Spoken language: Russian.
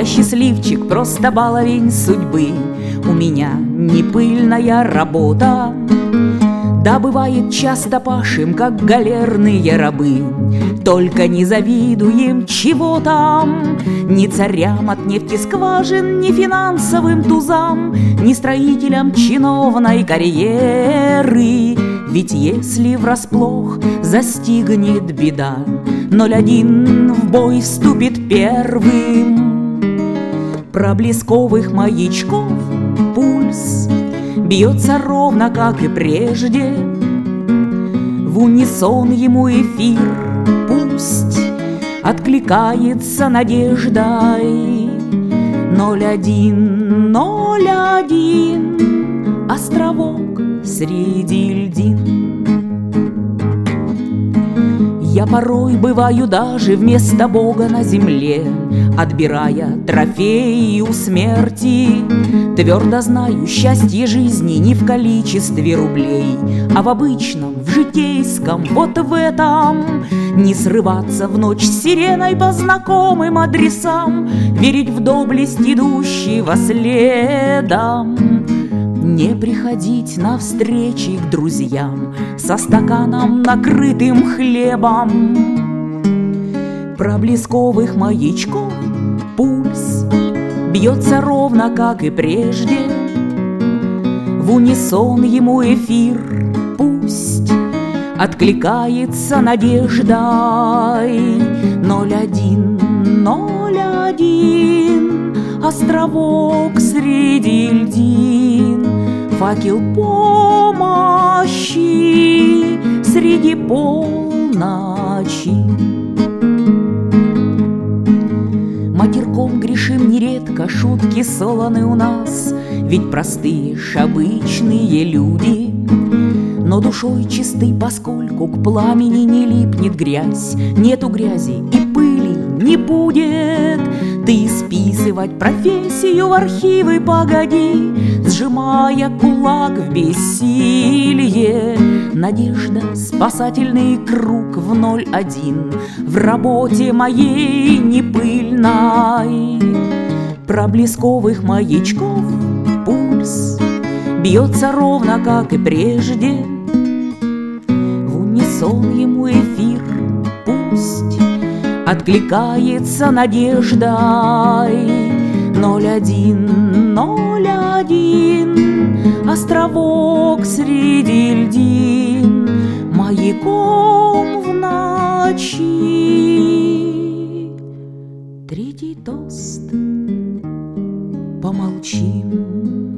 счастливчик, просто баловень судьбы. У меня не пыльная работа, да бывает часто пашем, как галерные рабы. Только не завидуем, чего там, ни царям от нефти скважин, ни финансовым тузам, ни строителям чиновной карьеры. Ведь если врасплох застигнет беда, 01 в бой вступит первым. Проблесковых маячков пульс бьется ровно, как и прежде. В унисон ему эфир пусть откликается надеждой. 01, 01, островок среди льдин. Я порой бываю даже вместо Бога на земле, отбирая трофеи у смерти. Твердо знаю, счастье жизни не в количестве рублей, а в обычном, в житейском, вот в этом. Не срываться в ночь с сиреной по знакомым адресам, верить в доблесть идущего следом. Не приходить на встречи к друзьям со стаканом, накрытым хлебом. Проблесковых маячков пульс бьется ровно, как и прежде. В унисон ему эфир пусть откликается надеждой. 01, 01, островок среди льдин. Факел помощи среди полночи. Матерком грешим нередко, шутки солоны у нас, ведь простые ж обычные люди. Но душой чистой, поскольку к пламени не липнет грязь, нету грязи и пыли не будет. Ты списывать профессию в архивы погоди, сжимая кулак в бессилье. Надежда, спасательный круг в 01 в работе моей непыльной. Проблесковых маячков пульс бьется ровно, как и прежде. В унисон ему эфир пусть откликается надеждой. 01, 01, островок среди льдин, маяком в ночи. Третий тост. Помолчим.